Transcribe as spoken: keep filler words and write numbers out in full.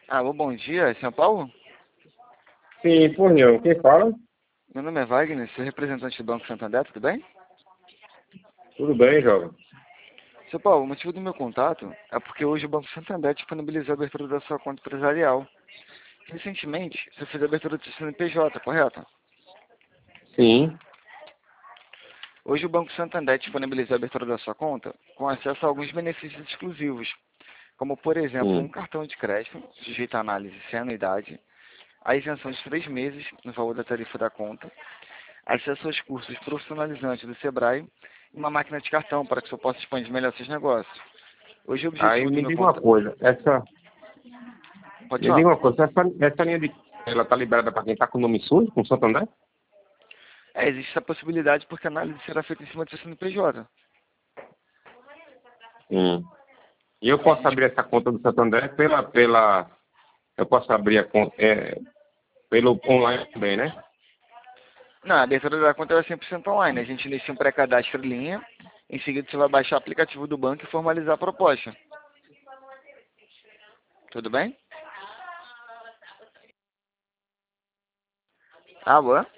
Alô, bom dia, é São Paulo? Sim, por não. Quem fala? Meu nome é Wagner, sou representante do Banco Santander, tudo bem? Tudo bem, jovem? São Paulo, o motivo do meu contato é porque hoje o Banco Santander disponibilizou a abertura da sua conta empresarial. Recentemente, você fez a abertura do seu C N P J, correto? Sim. Hoje o Banco Santander disponibilizou a abertura da sua conta com acesso a alguns benefícios exclusivos, como, por exemplo, um Hum. cartão de crédito, sujeito à análise sem anuidade, a isenção de três meses no valor da tarifa da conta, acesso aos cursos profissionalizantes do Sebrae e uma máquina de cartão para que o senhor possa expandir melhor seus negócios. Hoje o Aí objetivo do me meu diga uma contato... coisa. Essa, Pode me diga falar. uma coisa. Essa, essa linha de ela tá liberada para quem tá com o nome sujo, com o Santander? É, existe essa possibilidade porque a análise será feita em cima do seu C N P J. Hum. E eu posso Existe... abrir essa conta do Santander pela, pela, eu posso abrir a conta é, pelo online também, né? Não, a abertura da conta é cem por cento online. A gente inicia um pré-cadastro em linha. Em seguida, você vai baixar o aplicativo do banco e formalizar a proposta. Tudo bem? Alô?